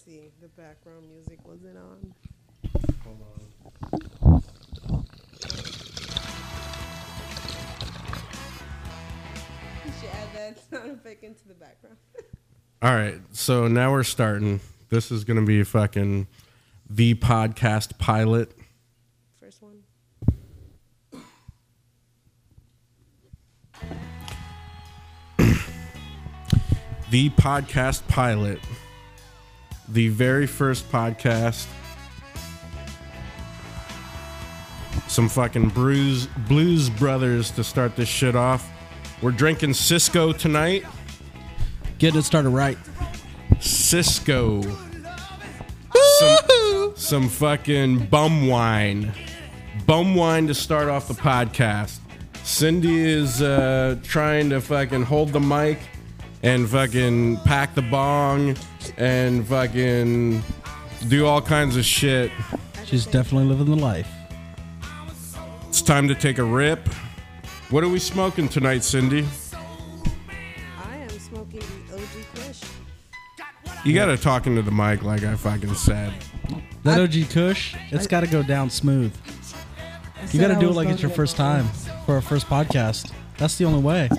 see. The background music wasn't on. Hold on. You should add that sound effect into the background. All right, so now we're starting. This is going to be fucking the podcast pilot. First one. The podcast pilot. The very first podcast. Some fucking Blues Brothers to start this shit off. We're drinking Cisco tonight. Getting it started right. Cisco. Some fucking bum wine. Bum wine to start off the podcast. Cindy is trying to fucking hold the mic and fucking pack the bong and fucking do all kinds of shit. She's definitely living the life. It's time to take a rip. What are we smoking tonight, Cindy? I am smoking the OG Kush. You gotta talk into the mic like I fucking said. That OG Kush, it's got to go down smooth. You got to do it like it's your first time for our first podcast. That's the only way.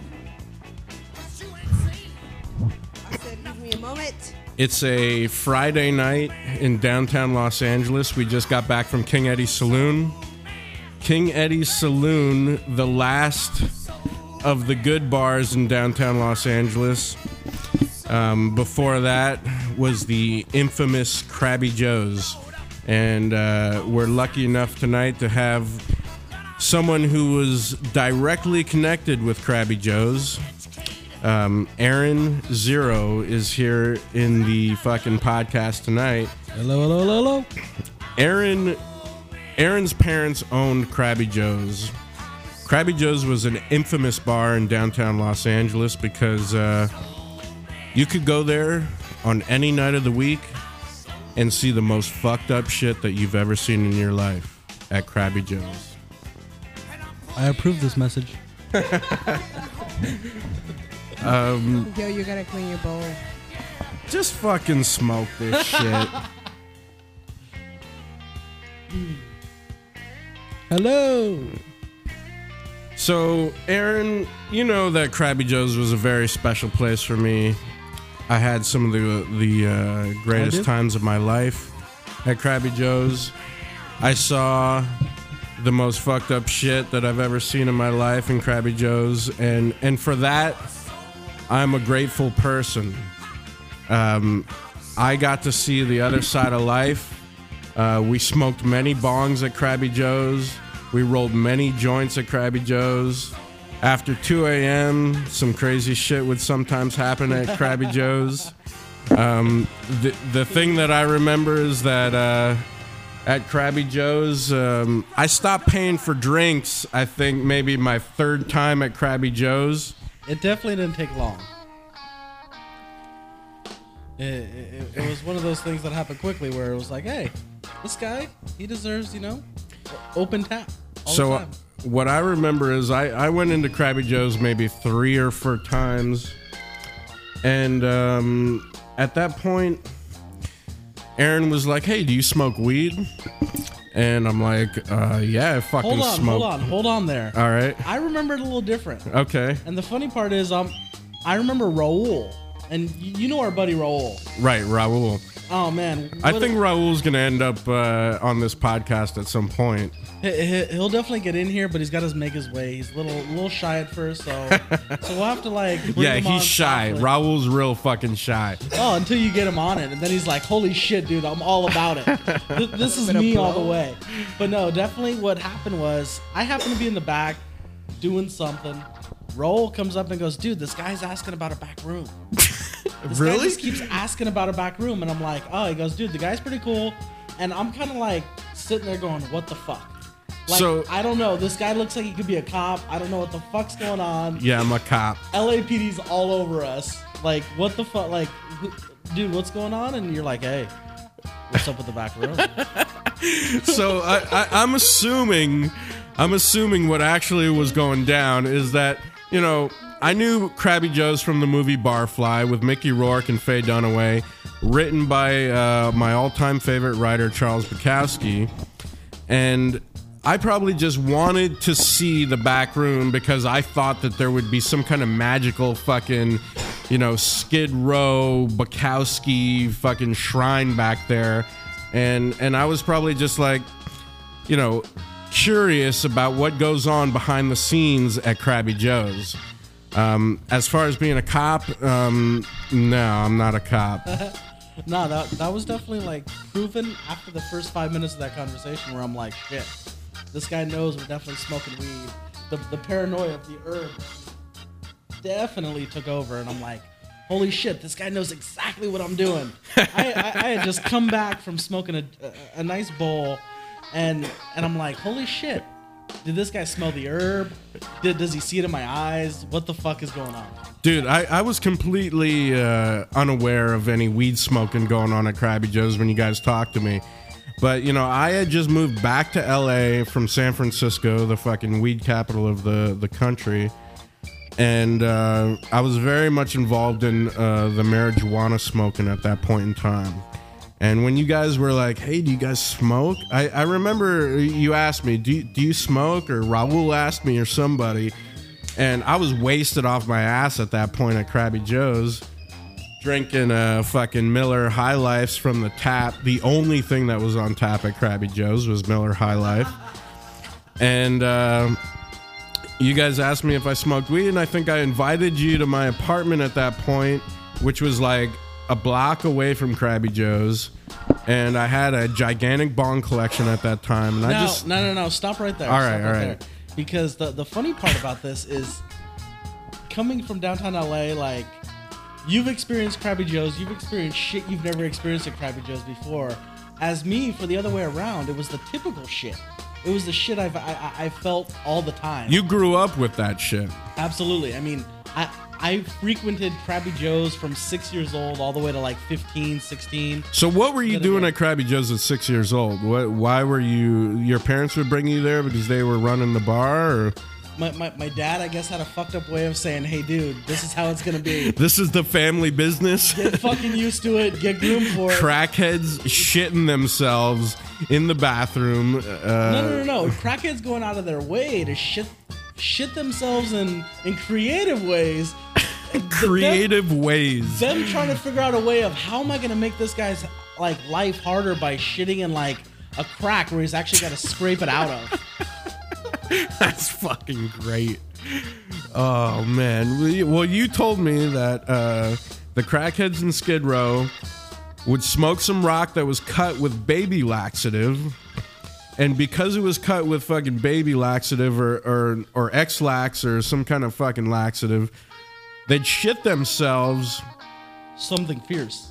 I said, give me a moment. It's a Friday night in downtown Los Angeles. We just got back from King Eddie's Saloon. King Eddie's Saloon, the last of the good bars in downtown Los Angeles. Before that was the infamous Krabby Joe's. And we're lucky enough tonight to have someone who was directly connected with Krabby Joe's. Aaron Zero is here in the fucking podcast tonight. Hello. Aaron's parents owned Krabby Joe's. Krabby Joe's was an infamous bar in downtown Los Angeles because you could go there on any night of the week and see the most fucked up shit that you've ever seen in your life at Krabby Joe's. I approve this message. Yo, you gotta clean your bowl. Just fucking smoke this shit. Hello. So, Aaron, you know that Krabby Joe's was a very special place for me. I had some of the greatest times of my life at Krabby Joe's. I saw the most fucked up shit that I've ever seen in my life in Krabby Joe's, and for that, I'm a grateful person. I got to see the other side of life. We smoked many bongs at Krabby Joe's. We rolled many joints at Krabby Joe's. After 2 a.m., some crazy shit would sometimes happen at Krabby Joe's. The thing that I remember is that at Krabby Joe's, I stopped paying for drinks, I think maybe my third time at Krabby Joe's. It definitely didn't take long. It was one of those things that happened quickly where it was like, hey, this guy, he deserves, open tap all the time. What I remember is I went into Krabby Joe's maybe 3 or 4 times. And at that point, Aaron was like, hey, do you smoke weed? And I'm like, yeah, I fucking smoke. Hold on there. All right. I remember it a little different. Okay. And the funny part is, I remember Raul. And you know our buddy Raul. Right, Raul. Oh, man. I think Raul's going to end up on this podcast at some point. He'll definitely get in here, but he's got to make his way. He's a little shy at first, so we'll have to bring him on he's shy. softly. Raul's real fucking shy. Oh, until you get him on it, and then he's like, holy shit, dude, I'm all about it. This is me all the way. But no, definitely what happened was I happened to be in the back doing something. Raul comes up and goes, dude, this guy's asking about a back room. This guy just keeps asking about a back room, and I'm like, oh, he goes, dude, the guy's pretty cool. And I'm kind of like sitting there going, what the fuck? Like, so, I don't know. This guy looks like he could be a cop. I don't know what the fuck's going on. Yeah, I'm a cop. LAPD's all over us. Like, what the fuck? Like, dude, what's going on? And you're like, hey, what's up with the back room? So I'm assuming what actually was going down is that, I knew Krabby Joe's from the movie Barfly with Mickey Rourke and Faye Dunaway. written by my all-time favorite writer, Charles Bukowski. And I probably just wanted to see the back room because I thought that there would be some kind of magical fucking, Skid Row, Bukowski fucking shrine back there. And I was probably just like, curious about what goes on behind the scenes at Krabby Joe's. As far as being a cop, no, I'm not a cop. No, that was definitely like proven after the first 5 minutes of that conversation where I'm like, shit, this guy knows we're definitely smoking weed. The paranoia of the herb definitely took over, and I'm like, holy shit, this guy knows exactly what I'm doing. I had just come back from smoking a nice bowl, and I'm like, holy shit, did this guy smell the herb? Does he see it in my eyes? What the fuck is going on? Dude, I was completely unaware of any weed smoking going on at Krabby Joe's when you guys talked to me. But, I had just moved back to LA from San Francisco, the fucking weed capital of the country. And I was very much involved in the marijuana smoking at that point in time. And when you guys were like, hey, do you guys smoke? I remember you asked me, do you smoke? Or Raul asked me or somebody. And I was wasted off my ass at that point at Krabby Joe's, drinking fucking Miller High Lifes from the tap. The only thing that was on tap at Krabby Joe's was Miller High Life. And you guys asked me if I smoked weed, and I think I invited you to my apartment at that point, which was like a block away from Krabby Joe's. And I had a gigantic bong collection at that time. And No, stop right there. All right. Because the funny part about this is coming from downtown LA, like, you've experienced Krabby Joe's, you've experienced shit you've never experienced at Krabby Joe's before. As me, for the other way around, it was the typical shit. It was the shit I felt all the time. You grew up with that shit. Absolutely. I mean, I frequented Krabby Joe's from 6 years old all the way to like 15, 16. So what were you doing at Krabby Joe's at 6 years old? Why were you... Your parents would bring you there because they were running the bar? Or? My dad, I guess, had a fucked up way of saying, hey, dude, this is how it's going to be. This is the family business? Get fucking used to it. Get groomed for it. Crackheads shitting themselves in the bathroom. No. Crackheads going out of their way to shit themselves in creative ways. Ways. Them trying to figure out a way of how am I going to make this guy's like life harder by shitting in like a crack where he's actually got to scrape it out of. That's fucking great. Oh man. Well, you told me that the crackheads in Skid Row would smoke some rock that was cut with baby laxative. And because it was cut with fucking baby laxative or X-Lax or some kind of fucking laxative, they'd shit themselves. Something fierce.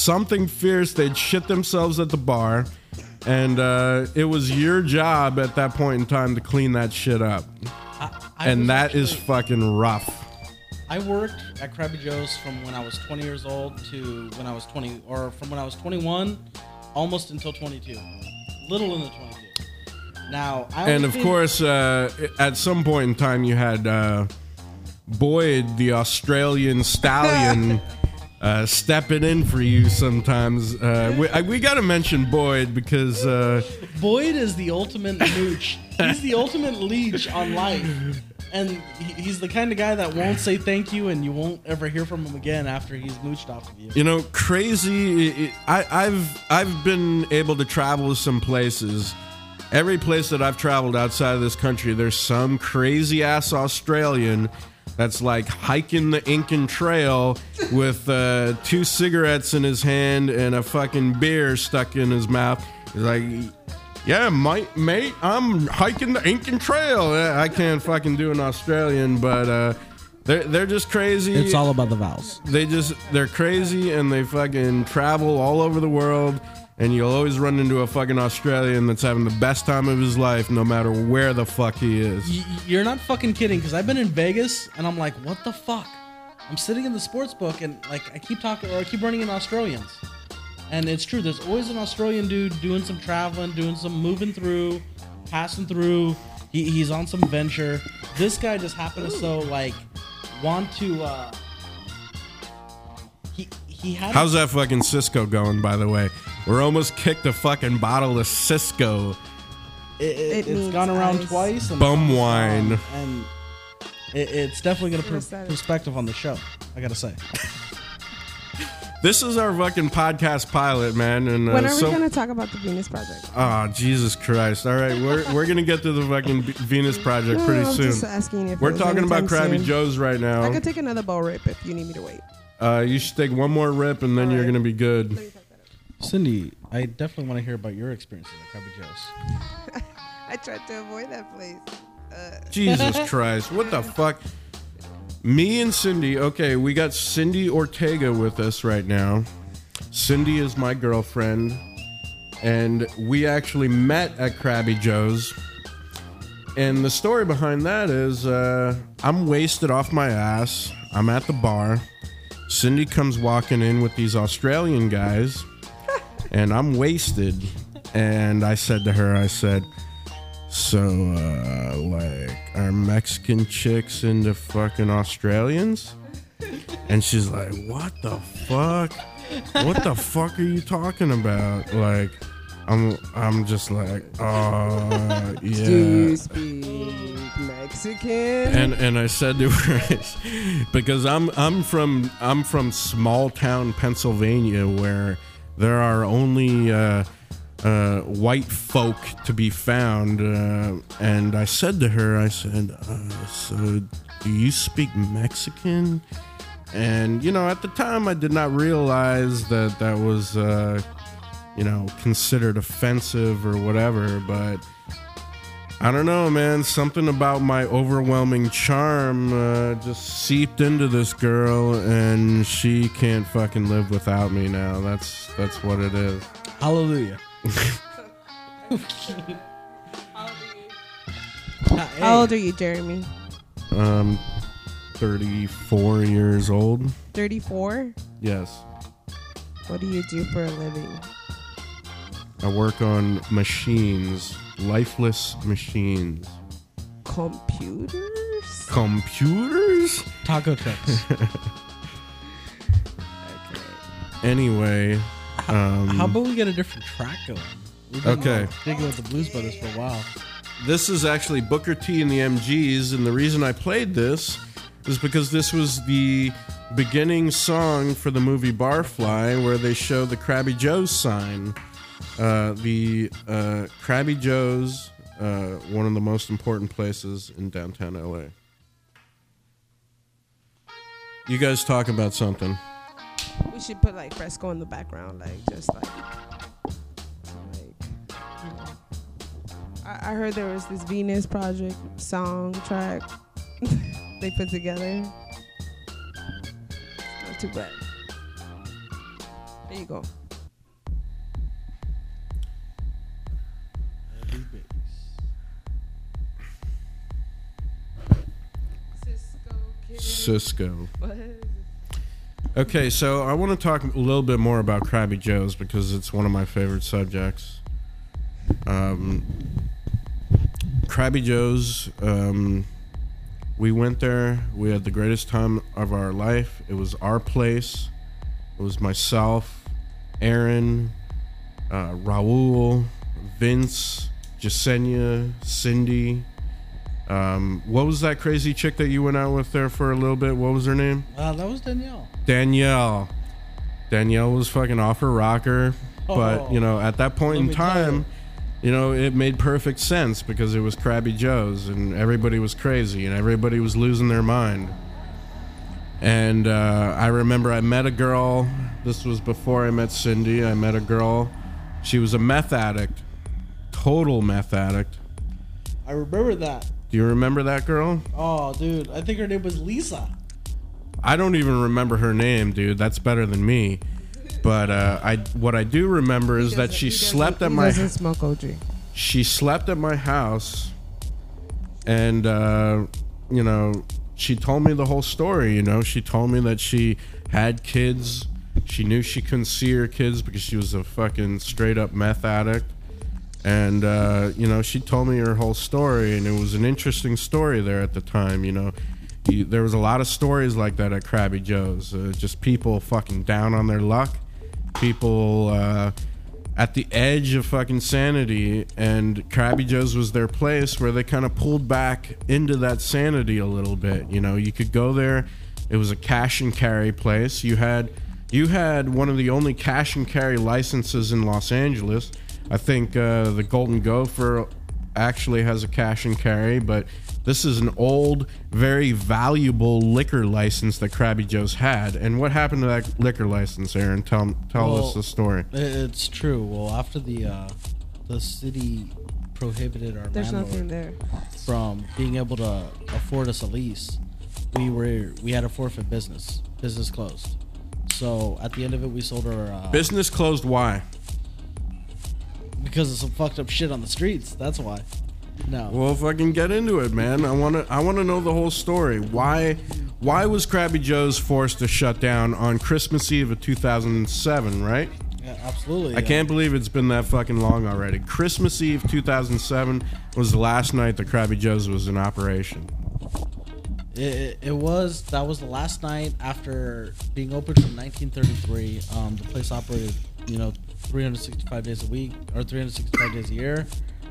They'd shit themselves at the bar. And it was your job at that point in time to clean that shit up. And that is fucking rough. I worked at Krabby Joe's from when I was 20 years old to when I was 20, or from when I was 21 almost until 22. Little in the 22. Now, and of course, at some point in time, you had Boyd, the Australian stallion, stepping in for you sometimes. We got to mention Boyd because Boyd is the ultimate mooch. He's the ultimate leech on life. And he's the kind of guy that won't say thank you, and you won't ever hear from him again after he's mooched off of you. You know, crazy. I've been able to travel to some places. Every place that I've traveled outside of this country, there's some crazy ass Australian that's like hiking the Incan Trail with 2 cigarettes in his hand and a fucking beer stuck in his mouth. He's like, yeah, mate, I'm hiking the Incan Trail. I can't fucking do an Australian, but they're just crazy. It's all about the vowels. They're crazy, and they fucking travel all over the world, and you'll always run into a fucking Australian that's having the best time of his life no matter where the fuck he is. You're not fucking kidding, because I've been in Vegas, and I'm like, what the fuck? I'm sitting in the sports book, and like I keep running into Australians. And it's true, there's always an Australian dude doing some traveling, doing some moving through, passing through. He's on some venture. This guy just happened to want to he had. How's that fucking Cisco going, by the way? We're almost kicked a fucking bottle of Cisco. It's gone around twice. And bum wine. And it's definitely going to put perspective on the show, I got to say. This is our fucking podcast pilot, man. And when are we going to talk about the Venus Project? Oh, Jesus Christ. All right, we're going to get to the fucking Venus Project pretty soon. Just asking if we're talking about Krabby Joe's right now. I could take another bowl rip if you need me to wait. You should take one more rip and then you're going to be good. Cindy, I definitely want to hear about your experiences at Krabby Joe's. I tried to avoid that place. Jesus Christ. What the fuck? Me and Cindy, okay, we got Cindy Ortega with us right now. Cindy is my girlfriend, and we actually met at Krabby Joe's. And the story behind that is I'm wasted off my ass. I'm at the bar. Cindy comes walking in with these Australian guys, and I'm wasted. And I said to her, I said, so, like, are Mexican chicks into fucking Australians? And she's like, what the fuck? What the fuck are you talking about? Like, I'm just like, oh, yeah. Do you speak Mexican? And I said to her, because I'm from small town Pennsylvania where there are only white folk to be found, and I said to her, I said, so do you speak Mexican? And, you know, at the time I did not realize that was, you know, considered offensive or whatever, but I don't know, man, something about my overwhelming charm just seeped into this girl, and she can't fucking live without me now. That's what it is. Hallelujah. How old are you, Jeremy? 34 years old. 34? Yes. What do you do for a living? I work on machines, lifeless machines. Computers? Computers? Taco trucks. Okay. Anyway, how about we get a different track going? We've been Okay. digging with the Blues Brothers for a while. This is actually Booker T and the MGs, and the reason I played this is because this was the beginning song for the movie Barfly, where they show the Krabby Joe's sign. The Krabby Joe's, one of the most important places in downtown LA. You guys talk about something. We should put like fresco in the background, like just like you know. I heard there was this Venus Project song track they put together. Not too bad. There you go. Cisco. What? Okay, so I want to talk a little bit more about Krabby Joe's because it's one of my favorite subjects. Krabby Joe's, we went there. We had the greatest time of our life. It was our place. It was myself, Aaron, Raul, Vince, Jasenia, Cindy. What was that crazy chick that you went out with there for a little bit? What was her name? That was Danielle. Danielle was fucking off her rocker. But, you know, at that point in time, you know, it made perfect sense because it was Krabby Joe's and everybody was crazy and everybody was losing their mind. And I remember I met a girl. This was before I met Cindy. I met a girl. She was a meth addict. Total meth addict. I remember that. Do you remember that girl? Oh, dude. I think her name was Lisa. I don't even remember her name, dude. That's better than me. But what I do remember is that she slept at my. Doesn't smoke OG. She slept at my house, and you know, she told me the whole story. You know, she told me that she had kids. She knew she couldn't see her kids because she was a fucking straight up meth addict. And, you know, she told me her whole story, and it was an interesting story there at the time, you know. there was a lot of stories like that at Krabby Joe's. Just people fucking down on their luck, people at the edge of fucking sanity, and Krabby Joe's was their place where they kind of pulled back into that sanity a little bit. You know, you could go there. It was a cash and carry place. You had one of the only cash and carry licenses in Los Angeles. I think the Golden Gopher actually has a cash and carry, but this is an old, very valuable liquor license that Krabby Joe's had. And what happened to that liquor license, Aaron? Tell us the story. It's true. Well, after the city prohibited our There's nothing landlord there. from being able to afford us a lease, we had to forfeit business. Business closed. So at the end of it, we sold our Business closed. Why? because of some fucked up shit on the streets. That's why. No. Well, fucking get into it, man. I wanna know the whole story. Why was Krabby Joe's forced to shut down on Christmas Eve of 2007? Right? Yeah, absolutely. I can't believe it's been that fucking long already. Christmas Eve 2007 was the last night that Krabby Joe's was in operation. That was the last night after being open from 1933. The place operated, 365 days a week or 365 days a year.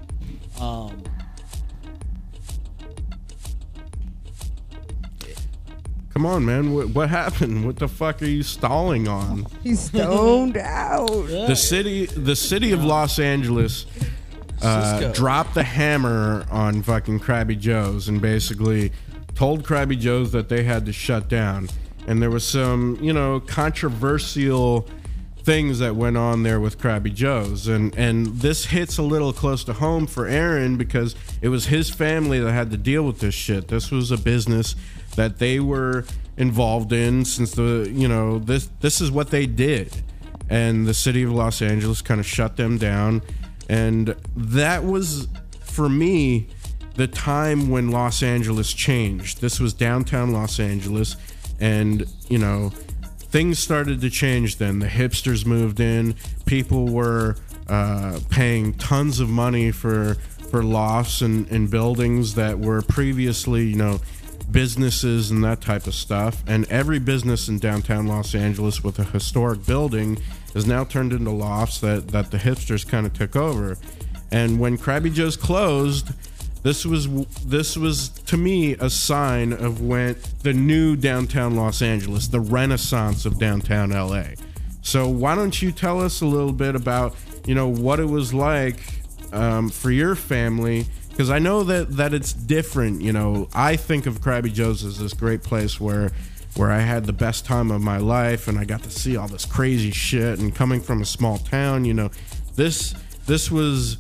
Come on, man. What happened? What the fuck are you stalling on? He's stoned out. The city of Los Angeles dropped the hammer on fucking Krabby Joe's and basically told Krabby Joe's that they had to shut down. And there was some, controversial things that went on there with Krabby Joe's. And this hits a little close to home for Aaron because it was his family that had to deal with this shit. This was a business that they were involved in since this is what they did. And the city of Los Angeles kind of shut them down. And that was, for me, the time when Los Angeles changed. This was downtown Los Angeles, and things started to change then. The hipsters moved in. People were paying tons of money for lofts and buildings that were previously businesses and that type of stuff. And every business in downtown Los Angeles with a historic building is now turned into lofts that the hipsters kind of took over. And when Krabby Joe's closed, this was to me a sign of when the new downtown Los Angeles, the renaissance of downtown LA. So why don't you tell us a little bit about what it was like for your family? Because I know that it's different. I think of Krabby Joe's as this great place where I had the best time of my life and I got to see all this crazy shit. And coming from a small town, this was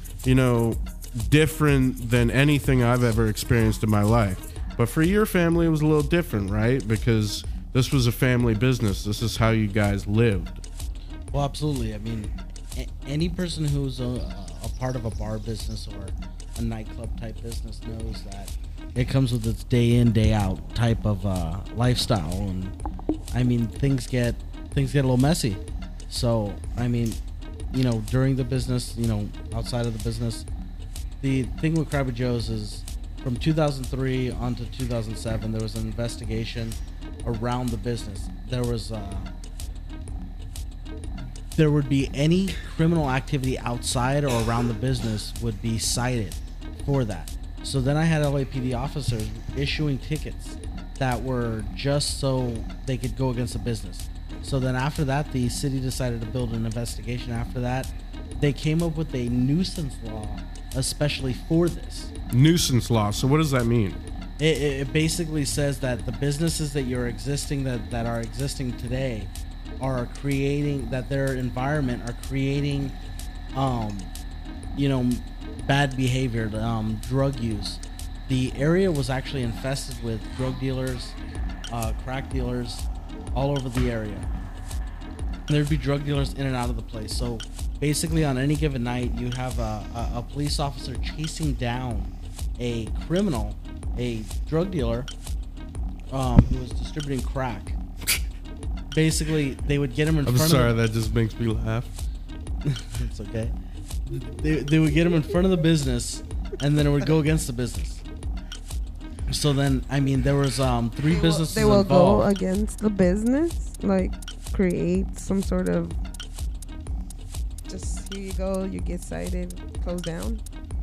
different than anything I've ever experienced in my life. But for your family, it was a little different, right? Because this was a family business. This is how you guys lived. Well, absolutely. I mean, any person who's a part of a bar business or a nightclub type business knows that it comes with its day in, day out type of lifestyle. And I mean, things get a little messy. So, I mean, during the business, outside of the business, the thing with Krabby Joe's is from 2003 on to 2007, there was an investigation around the business. There would be any criminal activity outside or around the business would be cited for that. So then I had LAPD officers issuing tickets that were just so they could go against the business. So then after that, the city decided to build an investigation. After that, they came up with a nuisance law especially for this. Nuisance law. So what does that mean? It basically says that the businesses that are existing today are creating, that their environment are creating, bad behavior, drug use. The area was actually infested with drug dealers, crack dealers, all over the area. There'd be drug dealers in and out of the place. So basically on any given night, you have a police officer chasing down a criminal, a drug dealer, who was distributing crack. Basically, they would get him in front of... I'm sorry, that just makes me laugh. It's okay. They would get him in front of the business, and then it would go against the business. So then, I mean, there was three businesses They will involved. go against the business, like create some sort of. Just here you go, you get cited, close down.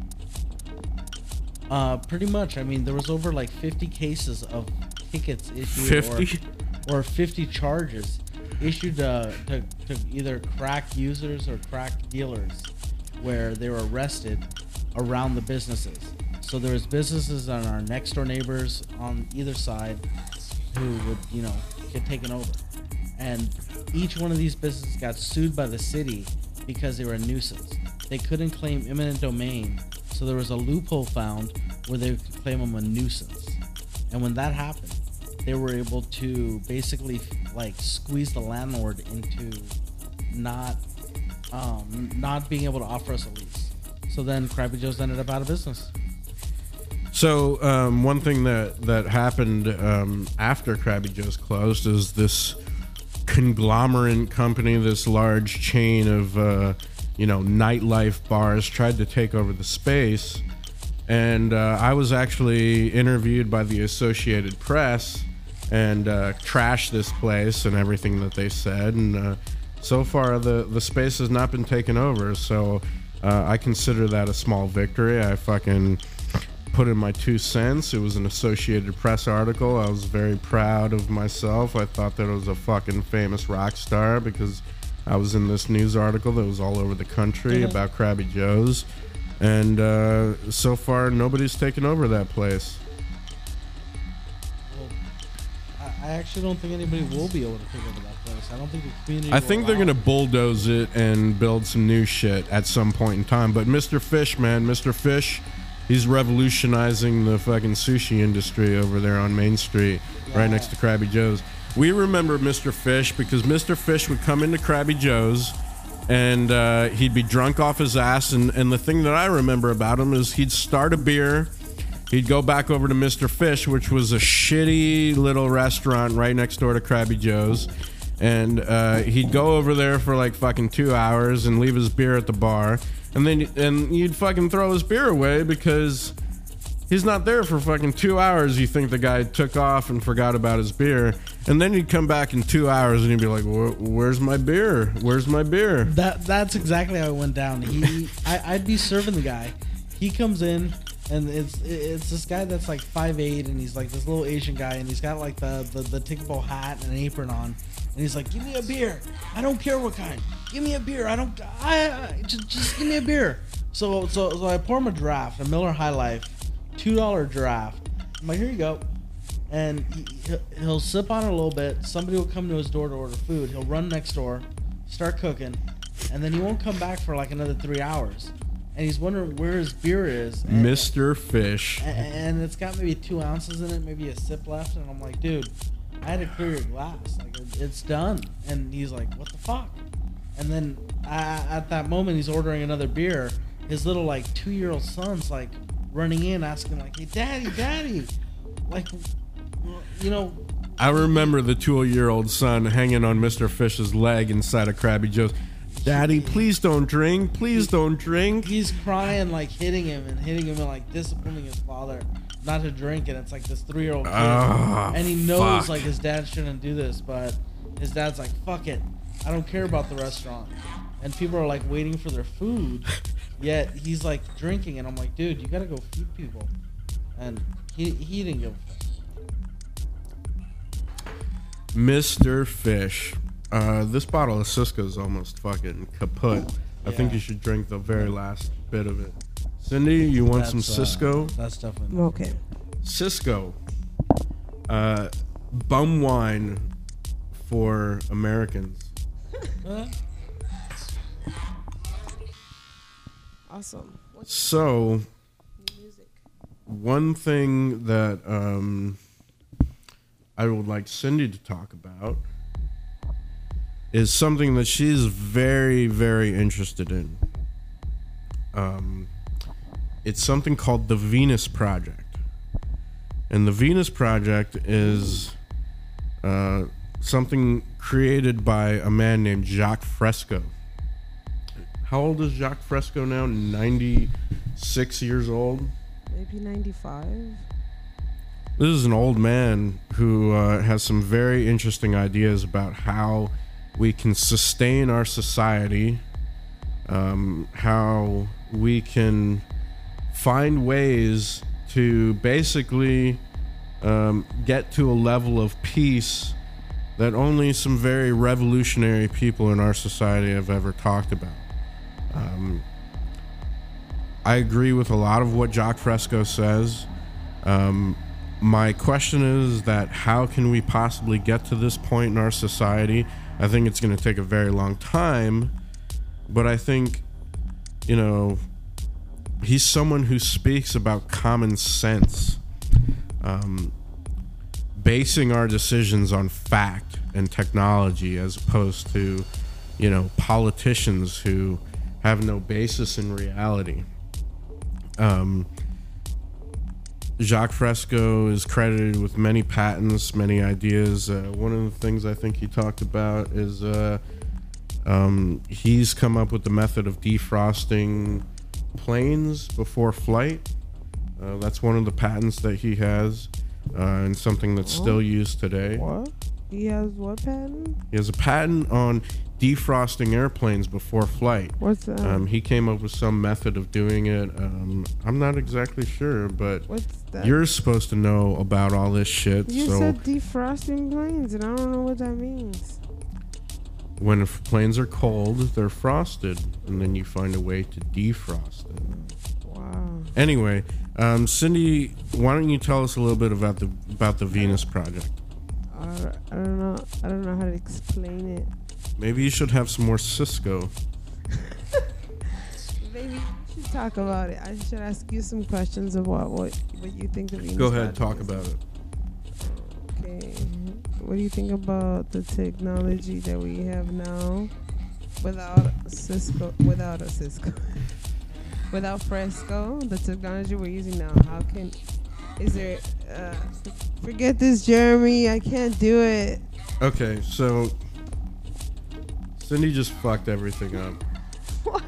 Pretty much. I mean, there was over like 50 cases of tickets issued 50? or 50 charges issued to either crack users or crack dealers where they were arrested around the businesses. So there was businesses on our next door neighbors on either side who would, you know, get taken over. And each one of these businesses got sued by the city because they were a nuisance. They couldn't claim eminent domain, so there was a loophole found where they could claim them a nuisance. And when that happened, they were able to basically like squeeze the landlord into not being able to offer us a lease. So then Krabby Joe's ended up out of business. So one thing that happened after Krabby Joe's closed is this conglomerate company, this large chain of nightlife bars tried to take over the space. And I was actually interviewed by the Associated Press and trashed this place and everything that they said. And so far, the space has not been taken over. So I consider that a small victory. I fucking put in my 2 cents. It was an Associated Press article. I was very proud of myself. I thought that I was a fucking famous rock star because I was in this news article that was all over the country about Krabby Joe's. And so far, nobody's taken over that place. Well, I actually don't think anybody will be able to take over that place. I don't think the community. I think they're going to bulldoze it and build some new shit at some point in time. But Mr. Fish, man, Mr. Fish, he's revolutionizing the fucking sushi industry over there on Main Street, right next to Krabby Joe's. We remember Mr. Fish because Mr. Fish would come into Krabby Joe's and he'd be drunk off his ass. And the thing that I remember about him is he'd start a beer. He'd go back over to Mr. Fish, which was a shitty little restaurant right next door to Krabby Joe's. And he'd go over there for like fucking 2 hours and leave his beer at the bar. And then you'd fucking throw his beer away because he's not there for fucking 2 hours. You think the guy took off and forgot about his beer. And then he'd come back in 2 hours and he'd be like, where's my beer? Where's my beer? That's exactly how it went down. I'd be serving the guy. He comes in and it's this guy that's like 5'8" and he's like this little Asian guy and he's got like the Tinkerbell hat and an apron on. And he's like, give me a beer. I don't care what kind. Give me a beer. Just give me a beer. So I pour him a draft, a Miller High Life, $2 draft. I'm like, here you go. And he'll sip on it a little bit. Somebody will come to his door to order food. He'll run next door, start cooking, and then he won't come back for like another 3 hours. And he's wondering where his beer is. Mr. Fish. And it's got maybe 2 ounces in it, maybe a sip left. And I'm like, dude, I had to clear your glass. Like, it's done. And he's like, what the fuck? And then at that moment, he's ordering another beer. His little like 2-year-old son's like running in, asking like, hey, daddy, like, you know. I remember the 2-year-old son hanging on Mr. Fish's leg inside of Krabby Joe's. Daddy, please don't drink. Please don't drink. He's crying, like hitting him and like disciplining his father not to drink. And it's like this 3-year-old kid. And he knows like his dad shouldn't do this, but his dad's like, fuck it. I don't care about the restaurant. And people are like waiting for their food. Yet he's like drinking. And I'm like, dude, you got to go feed people. And he didn't give a fuck. Mr. Fish. This bottle of Cisco's almost fucking kaput. I think you should drink the very last bit of it. Cindy, you want some Cisco? That's definitely Okay. Cisco. Bum wine for Americans. Awesome. What's So, music? one thing that I would like Cindy to talk about is something that she's very, very interested in. It's something called the Venus Project. And the Venus Project is something created by a man named Jacques Fresco. How old is Jacques Fresco now? 96 years old? Maybe 95. This is an old man who has some very interesting ideas about how we can sustain our society, how we can find ways to basically get to a level of peace that only some very revolutionary people in our society have ever talked about. I agree with a lot of what Jacques Fresco says. My question is that how can we possibly get to this point in our society? I think it's going to take a very long time, but I think, you know, he's someone who speaks about common sense, basing our decisions on fact and technology as opposed to, you know, politicians who have no basis in reality. Jacques Fresco is credited with many patents, many ideas. One of the things I think he talked about is he's come up with the method of defrosting planes before flight. That's one of the patents that he has, and something that's still used today. What? He has what patent? He has a patent on defrosting airplanes before flight. What's that? He came up with some method of doing it. I'm not exactly sure, but What's that? you're supposed to know about all this shit. You so said defrosting planes, and I don't know what that means. when planes are cold, they're frosted, and then you find a way to defrost it. Wow. Anyway, Cindy, why don't you tell us a little bit about the Venus Project? I don't know. I don't know how to explain it. Maybe you should have some more Cisco. Maybe we should talk about it. I should ask you some questions about what you think of Venus. Go ahead, Project talk is. about it. Okay. What do you think about the technology that we have now without Cisco, without Fresco, the technology we're using now? Is there, forget this, Jeremy, I can't do it. Okay, so Cindy just fucked everything up. What?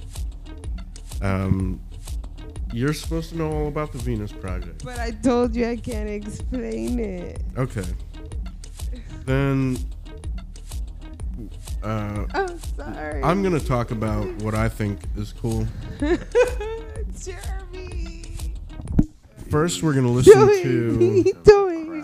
You're supposed to know all about the Venus Project. But I told you I can't explain it. Okay. Then I'm sorry. I'm gonna talk about what I think is cool. Jeremy. First, we're gonna listen Do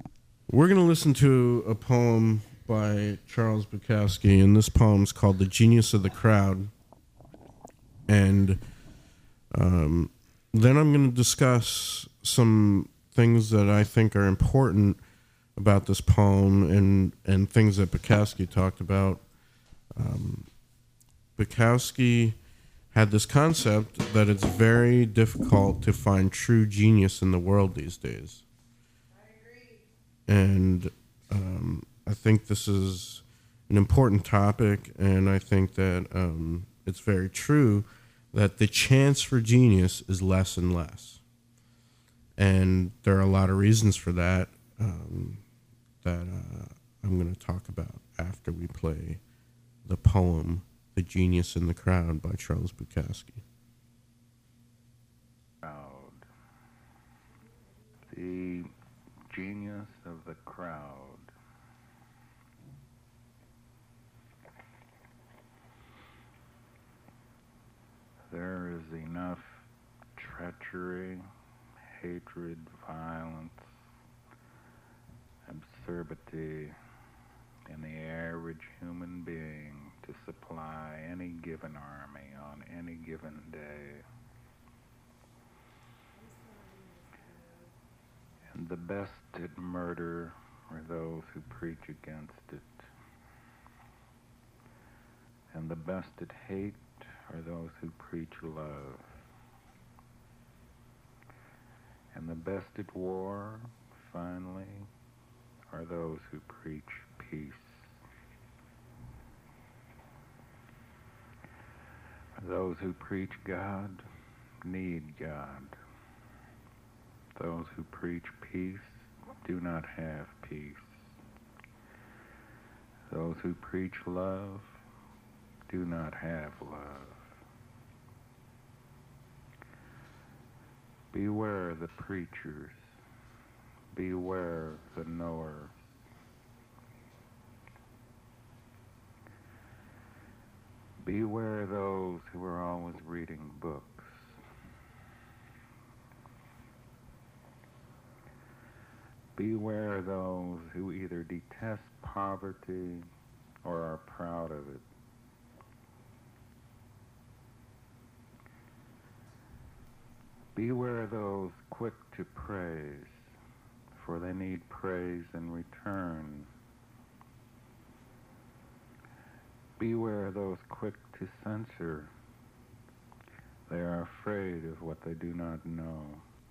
to a poem by Charles Bukowski, and this poem's called "The Genius of the Crowd." And then I'm gonna discuss some things that I think are important about this poem and things that Bukowski talked about. Bukowski had this concept that it's very difficult to find true genius in the world these days. I agree. And I think this is an important topic, and I think that it's very true that the chance for genius is less and less. And there are a lot of reasons for that that I'm going to talk about after we play the poem "The Genius in the Crowd" by Charles Bukowski. Crowd. The genius of the crowd. There is enough treachery, hatred, violence, absurdity in the average human being to supply any given army on any given day. And the best at murder are those who preach against it. And the best at hate are those who preach love. And the best at war, finally, are those who preach peace. Those who preach God need God. Those who preach peace do not have peace. Those who preach love do not have love. Beware the preachers. beware the knower. Beware those who are always reading books. Beware those who either detest poverty or are proud of it. Beware those quick to praise, for they need praise in return. Beware those quick to censure. They are afraid of what they do not know.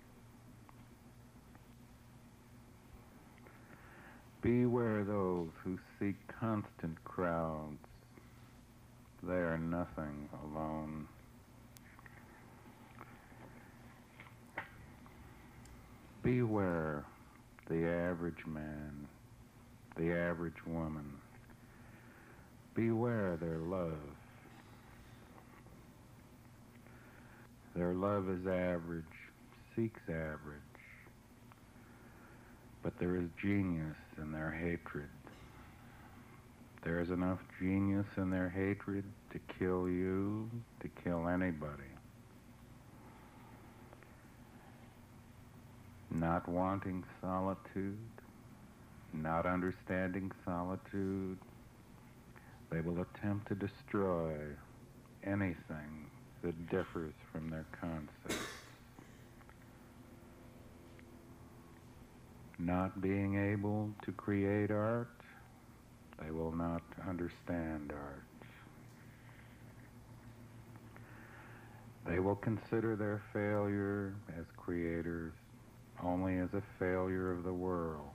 Beware those who seek constant crowds. They are nothing alone. Beware the average man, the average woman. Beware their love. Their love is average, seeks average. But there is genius in their hatred. There is enough genius in their hatred to kill you, to kill anybody. Not wanting solitude, not understanding solitude, they will attempt to destroy anything that differs from their concept. Not being able to create art, they will not understand art. They will consider their failure as creators only as a failure of the world.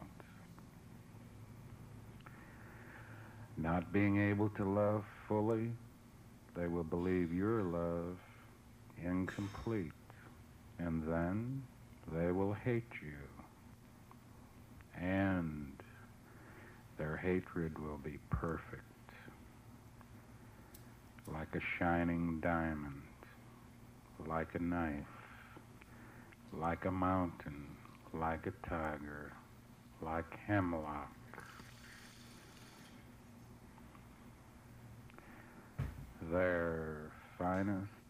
Not being able to love fully, they will believe your love incomplete, and then they will hate you. And their hatred will be perfect, like a shining diamond, like a knife, like a mountain, like a tiger, like hemlock. Their finest